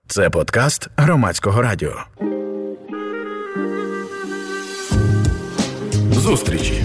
Це подкаст Громадського радіо. Зустрічі.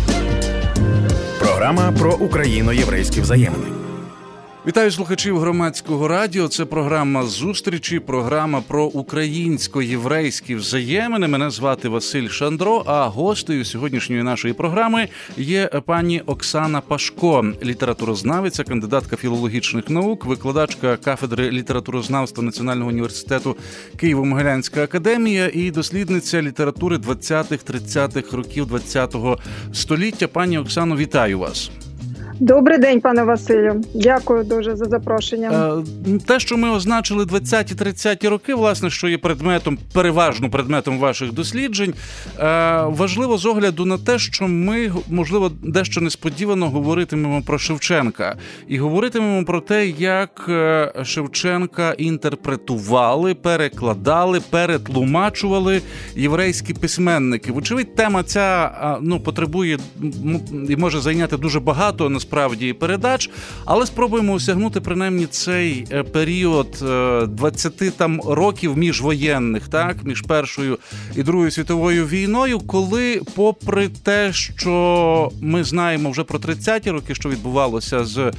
Програма про україно-єврейські взаємини. Вітаю слухачів Громадського радіо. Це програма «Зустрічі», програма про українсько-єврейські взаємини. Мене звати Василь Шандро, а гостею сьогоднішньої нашої програми є пані Оксана Пашко, літературознавиця, кандидатка філологічних наук, викладачка кафедри літературознавства Національного університету Києво-Могилянська академія і дослідниця літератури 20-30-х років ХХ століття. Пані Оксано, вітаю вас. Добрий день, пане Василю. Дякую дуже за запрошення. Те, що ми означили 20-30 роки, власне, що є переважно предметом ваших досліджень, важливо з огляду на те, що ми, можливо, дещо несподівано говоритимемо про Шевченка. І говоритимемо про те, як Шевченка інтерпретували, перекладали, перетлумачували єврейські письменники. Вочевидь, тема ця потребує і може зайняти дуже багато, насправді, передач, але спробуємо осягнути принаймні цей період 20 там років міжвоєнних, так, між Першою і Другою світовою війною, коли, попри те, що ми знаємо вже про 30-ті роки, що відбувалося з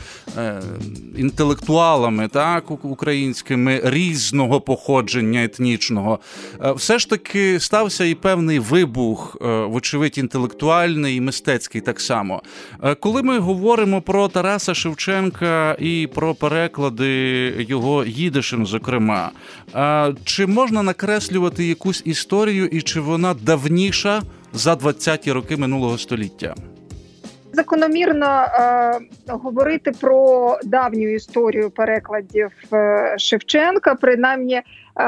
інтелектуалами, так, українськими різного походження етнічного, все ж таки стався і певний вибух, вочевидь, інтелектуальний і мистецький так само. Коли ми говоримо про Тараса Шевченка і про переклади його їдишем, зокрема, чи можна накреслювати якусь історію і чи вона давніша за 20-ті роки минулого століття? Закономірно говорити про давню історію перекладів Шевченка, принаймні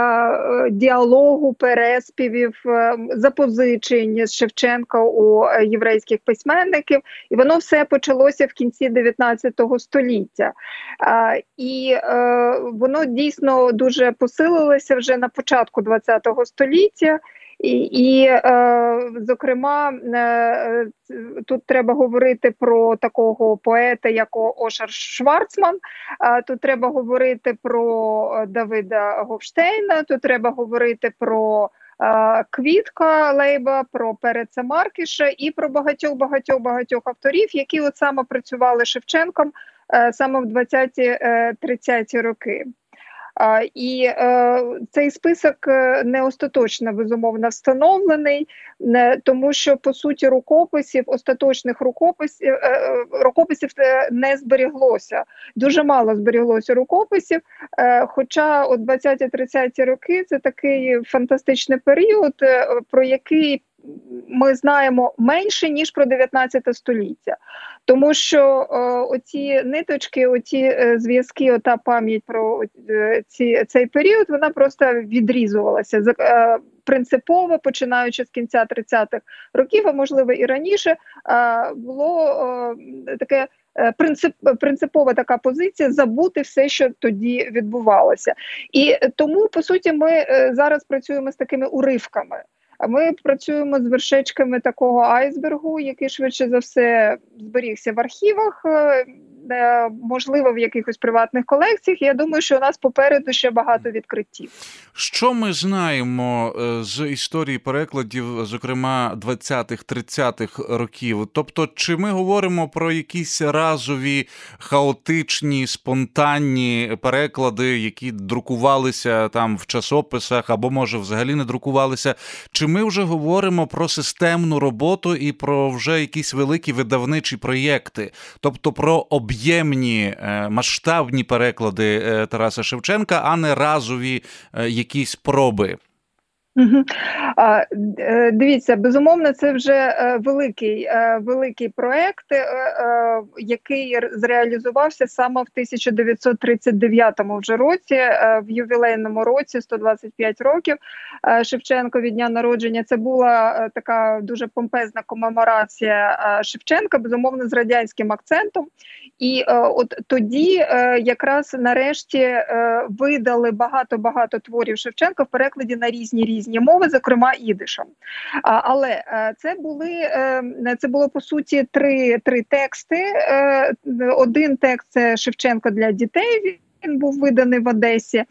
діалогу, переспівів, запозичень з Шевченка у єврейських письменників. І воно все почалося в кінці 19 століття. І воно дійсно дуже посилилося вже на початку 20 століття. Зокрема, тут треба говорити про такого поета, як Ошер Шварцман, тут треба говорити про Давида Гофштейна, тут треба говорити про Квітка Лейба, про Переца Маркіша і про багатьох авторів, які от саме працювали з Шевченком саме в 20-30 роки. І цей список не остаточно, безумовно, встановлений, тому що, по суті, остаточних рукописів не зберіглося. Дуже мало зберіглося рукописів, хоча от 20-30 роки – це такий фантастичний період, про який ми знаємо менше, ніж про 19 століття. Тому що оці ниточки, оці зв'язки, ота пам'ять про цей період, вона просто відрізувалася принципово, починаючи з кінця 30-х років, а можливо і раніше, було таке принципова така позиція забути все, що тоді відбувалося. І тому, по суті, ми зараз працюємо з такими уривками. Ми працюємо з вершечками такого айсбергу, який швидше за все зберігся в архівах, можливо, в якихось приватних колекціях. Я думаю, що у нас попереду ще багато відкриттів. Що ми знаємо з історії перекладів, зокрема, 20-30-х років? Тобто, чи ми говоримо про якісь разові, хаотичні, спонтанні переклади, які друкувалися там в часописах, або, може, взагалі не друкувалися? Чи ми вже говоримо про системну роботу і про вже якісь великі видавничі проєкти? Тобто, про об'ємні, масштабні переклади Тараса Шевченка, а не разові якісь проби? Дивіться, безумовно, це вже великий проєкт, який зреалізувався саме в 1939 вже році, в ювілейному році, 125 років Шевченко від дня народження. Це була така дуже помпезна комеморація Шевченка, безумовно, з радянським акцентом. І от тоді якраз нарешті видали багато творів Шевченка в перекладі на різні мови, зокрема ідишем. Але це було по суті три тексти. Один текст – це Шевченко для дітей, Говштейн був виданий в Одесі.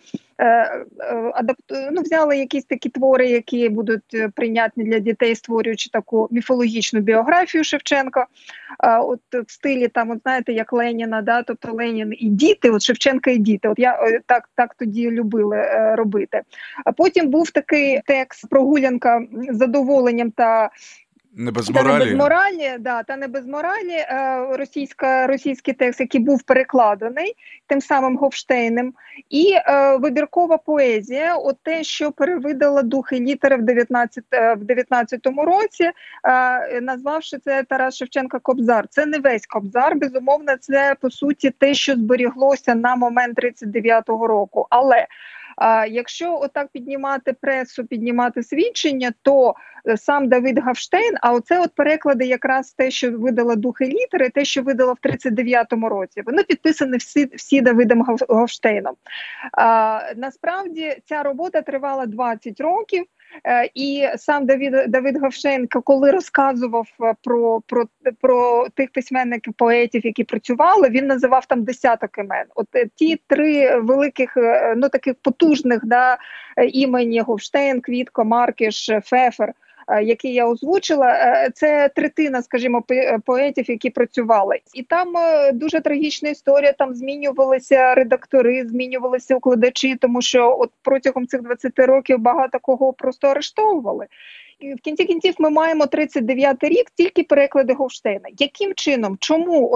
Взяли якісь такі твори, які будуть прийнятні для дітей, створюючи таку міфологічну біографію Шевченка. От в стилі там, от знаєте, як Леніна, да, тобто Ленін і діти, от Шевченка і діти. От я так тоді любили робити. А потім був такий текст «Прогулянка з задоволенням та не без моралі. Та не без моралі, російський текст, який був перекладений тим самим Говштейнем, і вибіркова поезія, от те, що перевидала «Дух і літери» в 19-му році, назвавши це Тарас Шевченка Кобзар. Це не весь Кобзар, безумовно, це, по суті, те, що зберіглося на момент 39-го року. Але якщо отак піднімати пресу, піднімати свідчення, то сам Давид Говштейн, а оце от переклади якраз те, що видала «Дух і літери», те, що видала в 39-му році, вони підписані всі Давидом Говштейном. Насправді ця робота тривала 20 років, і сам Давид Говштейн, коли розказував про тих письменників, поетів, які працювали, він називав там десяток імен. От ті три великих, таких потужних імені: Говштейн, Квітко, Маркіш, Фефер, які я озвучила, це третина, скажімо, поетів, які працювали. І там дуже трагічна історія, там змінювалися редактори, змінювалися укладачі, тому що от протягом цих 20 років багато кого просто арештовували. І в кінці кінців ми маємо 39-й рік, тільки переклади Говштейна. Яким чином? Чому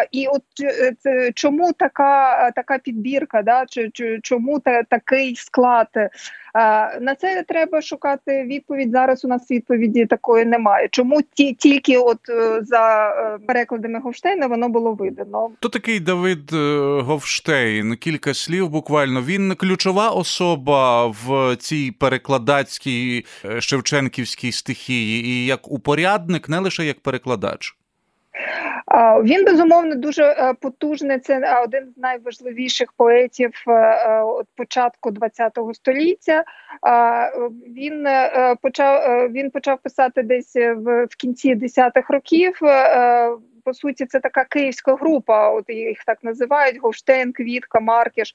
чому така підбірка, да? Чому такий склад? На це треба шукати відповідь. Зараз у нас відповіді такої немає. Чому тільки за перекладами Говштейна воно було видано? Хто такий Давид Говштейн? Кілька слів буквально. Він ключова особа в цій перекладацькій шевченківській стихії і як упорядник, не лише як перекладач. Він, безумовно, дуже потужний. Це один з найважливіших поетів початку ХХ століття. Він почав писати десь в кінці 10-х років. По суті, це така київська група, от їх так називають: Говштейн, Квітка, Маркіш.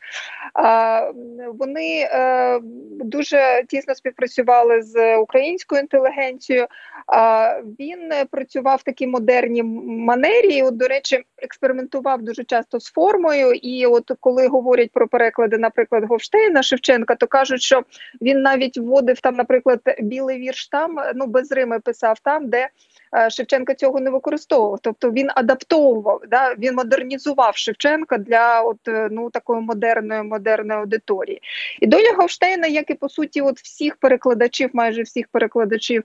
Вони дуже тісно співпрацювали з українською інтелігенцією. Він працював в такій модерній манері, от, до речі, експериментував дуже часто з формою. І от коли говорять про переклади, наприклад, Говштейна, Шевченка, то кажуть, що він навіть вводив там, наприклад, білий вірш там, без рими писав там, де Шевченка цього не використовував. Тобто він адаптовував, він модернізував Шевченка для такої модерної аудиторії. І доля Говштейна, як і по суті всіх перекладачів, майже всіх перекладачів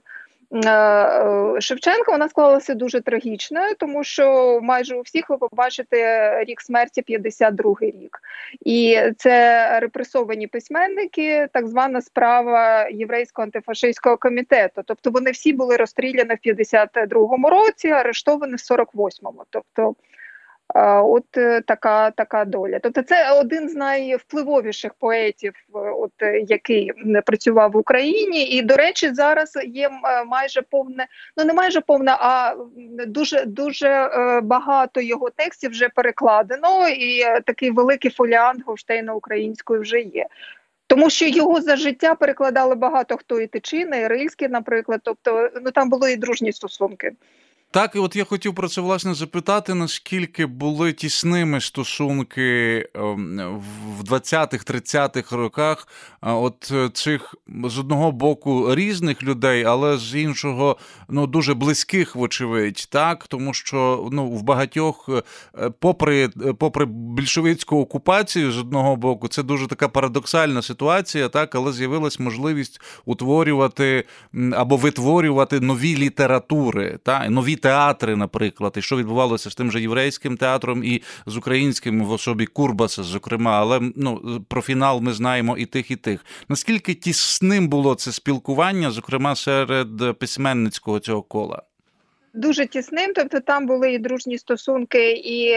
Шевченка, вона склалася дуже трагічною, тому що майже у всіх ви побачите рік смерті 52-й рік. І це репресовані письменники, так звана справа Єврейського антифашистського комітету. Тобто вони всі були розстріляні в 52-му році, арештовані в 48-му. Тобто от така доля. Тобто це один з найвпливовіших поетів, який працював в Україні. І, до речі, зараз є майже повне, не майже повне, а дуже багато його текстів вже перекладено, і такий великий фоліант Говштейна українською вже є. Тому що його за життя перекладали багато хто: і Тичина, і Рильський, наприклад. Тобто там були і дружні стосунки. Так, і от я хотів про це, власне, запитати, наскільки були тісними стосунки в 20-х, 30-х роках от цих, з одного боку, різних людей, але з іншого, дуже близьких, вочевидь, так? Тому що, в багатьох, попри більшовицьку окупацію, з одного боку, це дуже така парадоксальна ситуація, так? Але з'явилась можливість утворювати або витворювати нові літератури, так? Нові театри, наприклад, і що відбувалося з тим же єврейським театром і з українським в особі Курбаса, зокрема, але про фінал ми знаємо і тих, і тих. Наскільки тісним було це спілкування, зокрема, серед письменницького цього кола? Дуже тісним, тобто там були і дружні стосунки, і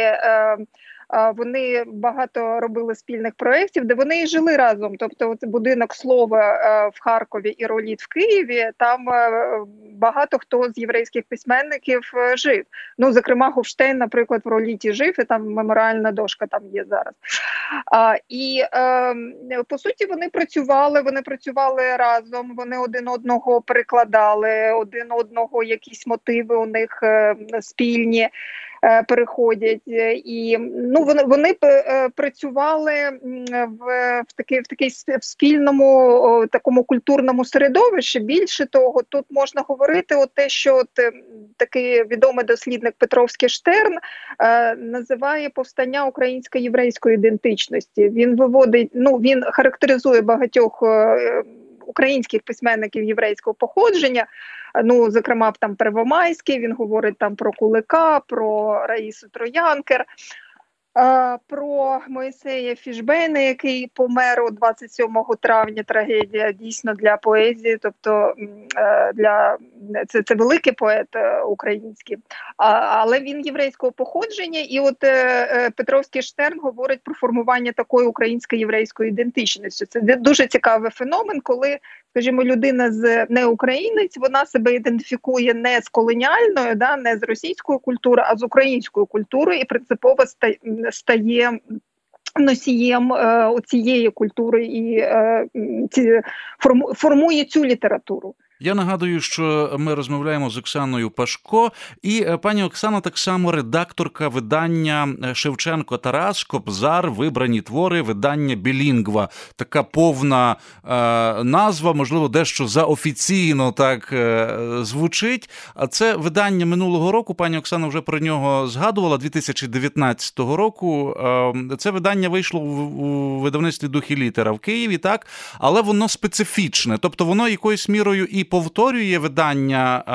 вони багато робили спільних проєктів, де вони і жили разом. Тобто будинок слова в Харкові і Роліт в Києві, там багато хто з єврейських письменників жив. Ну, зокрема, Гофштейн, наприклад, в Роліті жив, і там меморіальна дошка там є зараз. По суті, вони працювали разом, вони один одного перекладали, один одного якісь мотиви у них спільні переходять. І вони працювали в спільному такому культурному середовищі. Більше того, тут можна говорити те, що такий відомий дослідник Петровський Штерн називає повстання українсько-єврейської ідентичності. Він характеризує багатьох українських письменників єврейського походження, зокрема, там Первомайський, він говорить там про Кулика, про Раїсу Троянкер, про Моїсея Фішбейна, який помер 27 травня, трагедія дійсно для поезії, тобто це великий поет український, але він єврейського походження, і Петровський Штерн говорить про формування такої українсько-єврейської ідентичності. Це дуже цікавий феномен, коли, скажімо, людина не українець, вона себе ідентифікує не з колоніальною, не з російською культурою, а з українською культурою і принципово стає носієм цієї культури і формує цю літературу. Я нагадую, що ми розмовляємо з Оксаною Пашко, і пані Оксана так само редакторка видання Шевченко Тарас, Кобзар, вибрані твори, видання «Білінгва». Така повна назва, можливо, дещо заофіційно так звучить. А це видання минулого року, пані Оксана вже про нього згадувала, 2019 року. Це видання вийшло у видавництві «Дух і літера» в Києві, так? Але воно специфічне, тобто воно якоюсь мірою і повторює видання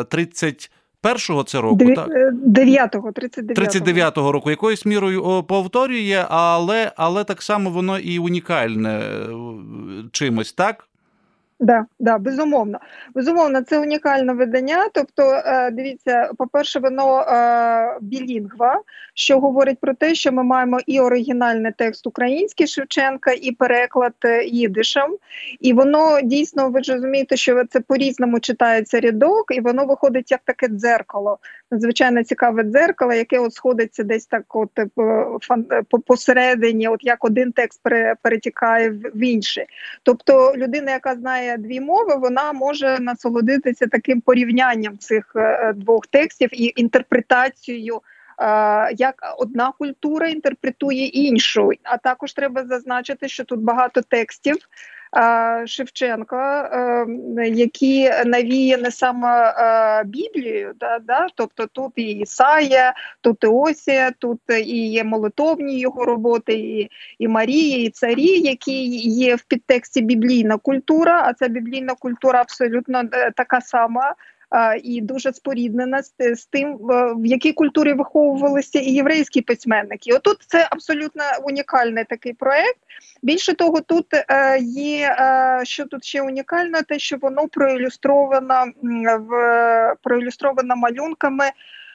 31-го це року, так? 39-го року. Якоюсь мірою повторює, але так само воно і унікальне чимось, так? Да, безумовно. Безумовно, це унікальне видання. Тобто, дивіться, по-перше, воно білінгва, що говорить про те, що ми маємо і оригінальний текст український Шевченка, і переклад їдишем. І воно дійсно, ви ж розумієте, що це по-різному читається рядок, і воно виходить як таке дзеркало. Надзвичайно цікаве дзеркало, яке сходиться десь так посередині, як один текст перетікає в інший. Тобто, людина, яка знає дві мови, вона може насолодитися таким порівнянням цих двох текстів і інтерпретацією, як одна культура інтерпретує іншу. А також треба зазначити, що тут багато текстів Шевченка, які навіяні саме Біблією, тобто тут і Ісая, тут і Осія, тут і є молитовні його роботи, і Марія, і царі, які є в підтексті біблійна культура, а ця біблійна культура абсолютно така сама, і дуже споріднена з тим, в якій культурі виховувалися і єврейські письменники. І отут це абсолютно унікальний такий проєкт. Більше того, тут є, що тут ще унікально, те, що воно проілюстровано малюнками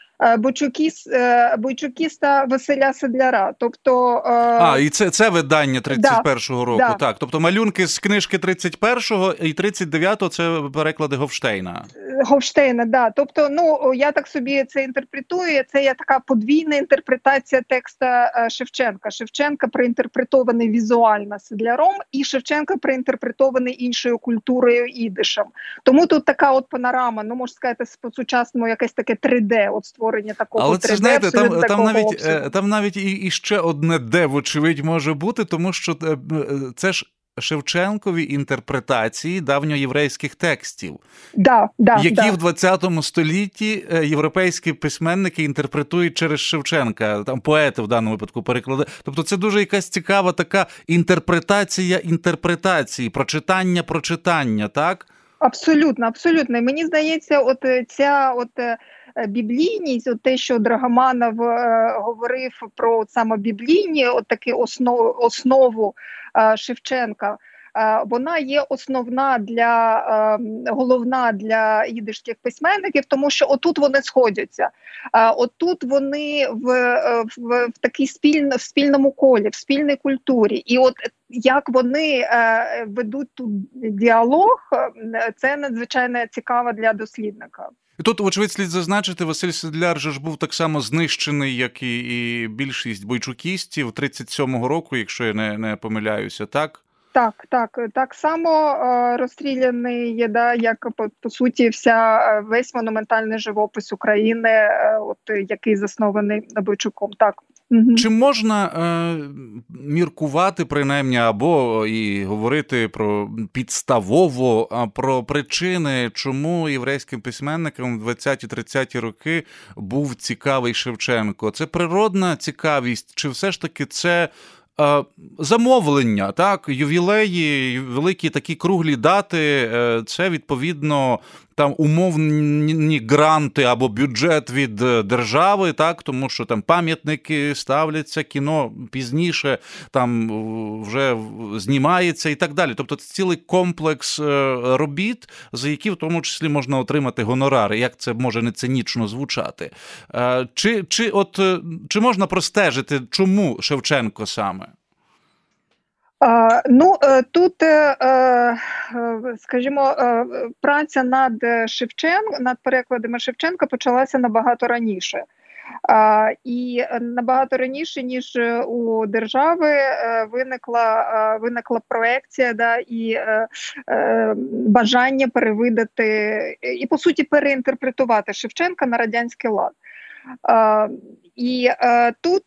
Бойчукіста Василя Седляра. Тобто, і це видання 31-го року, так. Тобто малюнки з книжки 31-го і 39-го – це переклади Гофштейна. Гофштейна. Тобто, я так собі це інтерпретую, це є така подвійна інтерпретація текста Шевченка. Шевченка проінтерпретований візуально Седляром, і Шевченка проінтерпретований іншою культурою ідишем. Тому тут така панорама, можна сказати, по-сучасному якесь таке 3D, створення такого 3D. Але це, знаєте, там навіть і ще одне «де», вочевидь, може бути, тому що це ж Шевченкові інтерпретації давньоєврейських текстів, які в 20 столітті європейські письменники інтерпретують через Шевченка, там поети в даному випадку переклади. Тобто це дуже якась цікава така інтерпретація інтерпретації, прочитання, так? Абсолютно. І мені здається, ця біблійність, те, що Драгоманов говорив про саме біблійні, таку основу Шевченка, вона є головна для їдишських письменників, тому що отут вони сходяться. Отут вони в такій спільному колі, в спільній культурі. І от як вони ведуть тут діалог, це надзвичайно цікаво для дослідника. І тут, вочевидь, слід зазначити, Василь Сидляр же ж був так само знищений, як і більшість бойчукістів 37-го року, якщо я не помиляюся, так? Так само розстріляний є, як по суті весь монументальний живопис України, який заснований Бойчуком. Так. Чи можна міркувати, принаймні, або і говорити про підставово, про причини, чому єврейським письменникам в 20-30-ті роки був цікавий Шевченко? Це природна цікавість, чи все ж таки це замовлення, так, ювілеї, великі такі круглі дати, це, відповідно, там умовні гранти або бюджет від держави, так, тому що там пам'ятники ставляться, кіно пізніше там вже знімається і так далі. Тобто це цілий комплекс робіт, за які в тому числі можна отримати гонорари, як це може не цинічно звучати. Чи можна простежити, чому Шевченко саме? Тут, скажімо, праця над перекладами Шевченка почалася набагато раніше. І набагато раніше, ніж у держави, виникла проекція, і бажання перевидати, і, по суті, переінтерпретувати Шевченка на радянський лад. І тут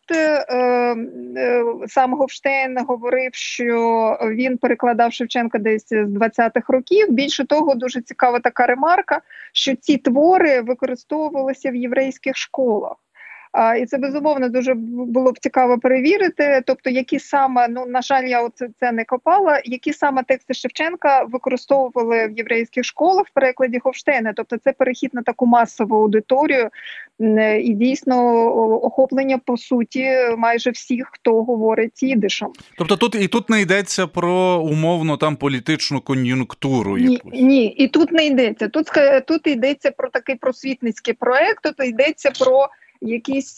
сам Гофштейн говорив, що він перекладав Шевченка десь з 20-х років. Більше того, дуже цікава така ремарка, що ці твори використовувалися в єврейських школах. І це, безумовно, дуже було б цікаво перевірити, тобто, які саме, на жаль, я це не копала, які саме тексти Шевченка використовували в єврейських школах в перекладі Гофштейна. Тобто це перехід на таку масову аудиторію і дійсно охоплення, по суті, майже всіх, хто говорить їдишем. Тобто тут не йдеться про умовно там політичну кон'юнктуру якусь? Ні, і тут не йдеться. Тут йдеться про такий просвітницький проект, тобто йдеться про якісь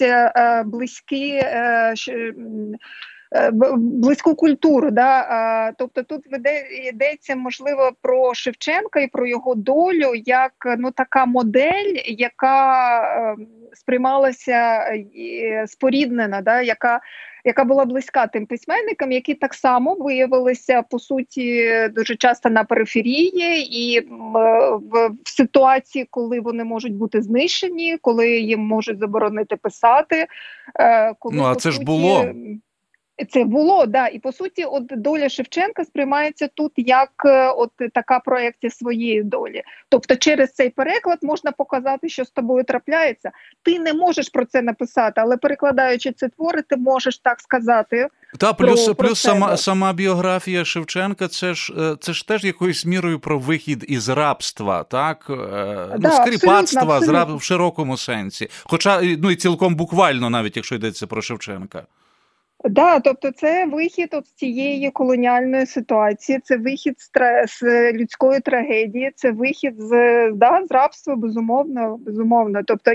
близьку культуру. Тобто тут йдеться, можливо, про Шевченка і про його долю як така модель, яка сприймалася споріднена, яка була близька тим письменникам, які так само виявилися, по суті, дуже часто на периферії і в ситуації, коли вони можуть бути знищені, коли їм можуть заборонити писати. Коли, це ж було. Це було, і по суті, доля Шевченка сприймається тут як така проекція своєї долі. Тобто через цей переклад можна показати, що з тобою трапляється. Ти не можеш про це написати, але перекладаючи ці твори, ти можеш так сказати. Плюс сама біографія Шевченка, це ж теж якоюсь мірою про вихід із рабства, так? Скріпацтва в широкому сенсі. Хоча, і цілком буквально, навіть якщо йдеться про Шевченка. Тобто це вихід з цієї колоніальної ситуації, це вихід з людської трагедії, це вихід з рабства, безумовно. Тобто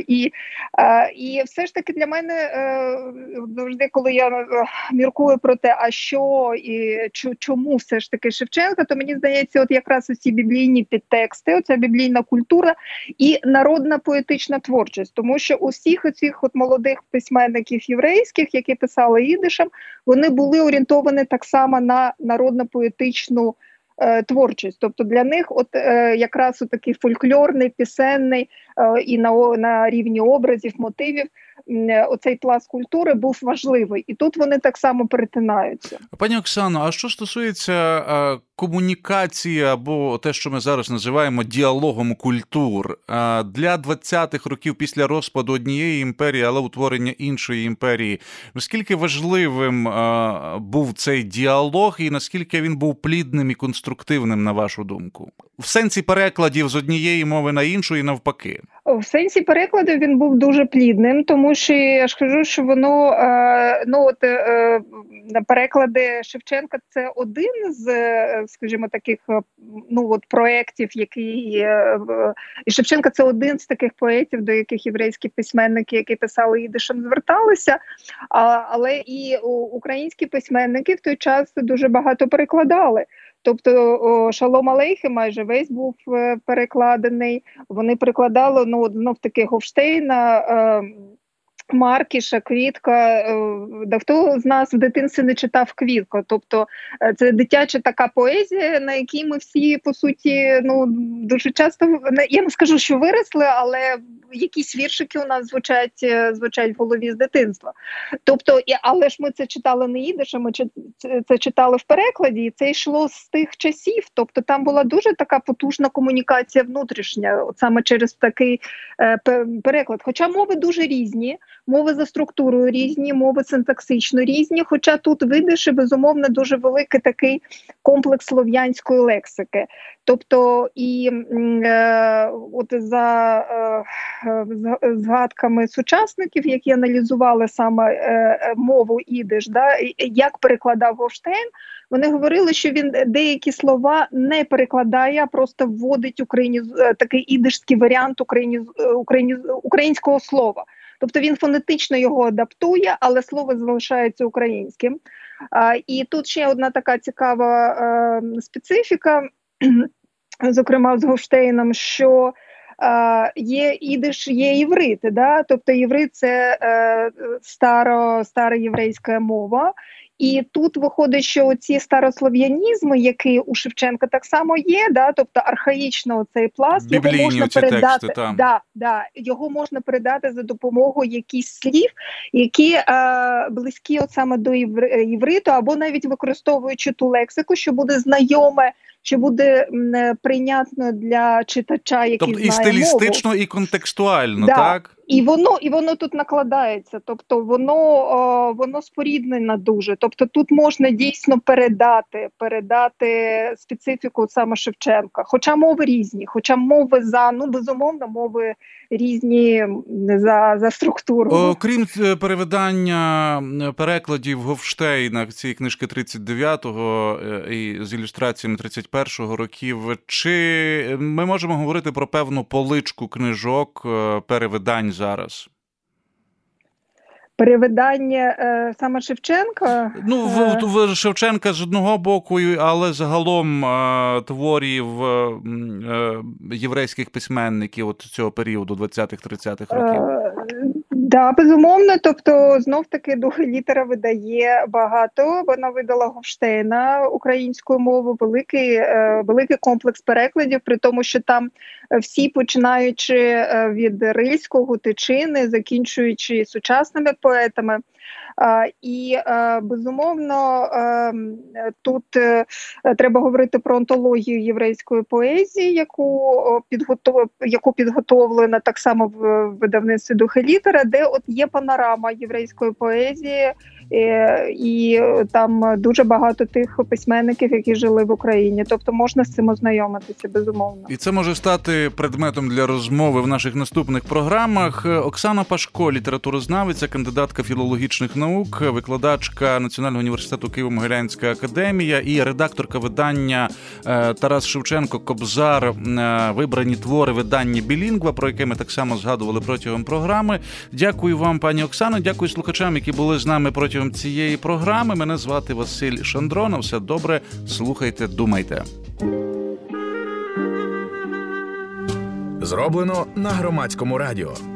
і все ж таки для мене завжди, коли я міркую про те, а що і чому все ж таки Шевченка, то мені здається, якраз ці біблійні підтексти, оця біблійна культура і народна поетична творчість, тому що у всіх оцих молодих письменників єврейських, які писали їдишем, вони були орієнтовані так само на народно-поетичну творчість. Тобто для них якраз такий фольклорний, пісенний і на рівні образів, мотивів оцей пласт культури був важливий. І тут вони так само перетинаються. Пані Оксано, а що стосується комунікації або те, що ми зараз називаємо діалогом культур, для 20-х років після розпаду однієї імперії, але утворення іншої імперії, наскільки важливим був цей діалог і наскільки він був плідним і конструктивним, на вашу думку? В сенсі перекладів з однієї мови на іншу і навпаки. В сенсі перекладу він був дуже плідним, тому що я ж кажу, що воно, переклади Шевченка – це один з, скажімо, таких, проєктів, який, і Шевченка – це один з таких поетів, до яких єврейські письменники, які писали їдишем, зверталися, але і українські письменники в той час дуже багато перекладали. Тобто «Шалом алейхем» майже весь був перекладений. Вони перекладали, знов-таки, Гофштейна, Маркіша, Квітка. Да хто з нас в дитинстві не читав Квітку? Тобто це дитяча така поезія, на якій ми всі, по суті, дуже часто, я не скажу, що виросли, але якісь віршики у нас звучать в голові з дитинства. Тобто, але ж ми це читали не їдишем, ми це читали в перекладі, і це йшло з тих часів. Тобто там була дуже така потужна комунікація внутрішня, от саме через такий переклад. Хоча мови дуже різні, мови за структурою різні, мови синтаксично різні, хоча тут видиш, і, безумовно, дуже великий такий комплекс слов'янської лексики. Тобто і от за згадками сучасників, які аналізували саме мову ідиш, як перекладав Гофштейн, вони говорили, що він деякі слова не перекладає, а просто вводить такий ідишський варіант українського слова. Тобто він фонетично його адаптує, але слово залишається українським. І тут ще одна така цікава специфіка, зокрема з Гофштейном, що є ідиш, є іврит, да? Тобто іврит – це стара єврейська мова. І тут виходить, що ці старослов'янізми, які у Шевченка так само є, тобто архаїчно цей пласт, його можна передати, його можна передати за допомогою якихось слів, які близькі от саме до івриту, або навіть використовуючи ту лексику, що буде знайоме, що буде прийнятно для читача, який знає мову. Тобто і стилістично, і контекстуально, так? І воно тут накладається, тобто воно споріднено дуже. Тобто тут можна дійсно передати специфіку саме Шевченка. Хоча мови різні, безумовно, мови різні за структурою. Крім перевидання перекладів Гофштейна цієї книжки 39-го і з ілюстраціями 31-го років, чи ми можемо говорити про певну поличку книжок перевидань зараз? Перевидання саме Шевченка? В Шевченка з одного боку, але загалом творів єврейських письменників от цього періоду 20-30-х років. Да, безумовно, тобто знов-таки Духа літера видає багато. Вона видала Гофштейна українською мовою, великий комплекс перекладів, при тому, що там всі, починаючи від Рильського, Тичини, закінчуючи сучасними поетами. І, безумовно, тут треба говорити про онтологію єврейської поезії, яку підготовлена так само в видавництві Духа літера, де от є панорама єврейської поезії, і там дуже багато тих письменників, які жили в Україні. Тобто можна з цим ознайомитися, безумовно. І це може стати предметом для розмови в наших наступних програмах. Оксана Пашко, літературознавиця, кандидатка філологічних наук, викладачка Національного університету Києво-Могилянська академія і редакторка видання Тарас Шевченко «Кобзар. Вибрані твори» видання «Білінгва», про яке ми так само згадували протягом програми. Дякую вам, пані Оксано, дякую слухачам, які були з нами протягом цієї програми. Мене звати Василь Шандро. Все добре, слухайте, думайте. Зроблено на Громадському радіо.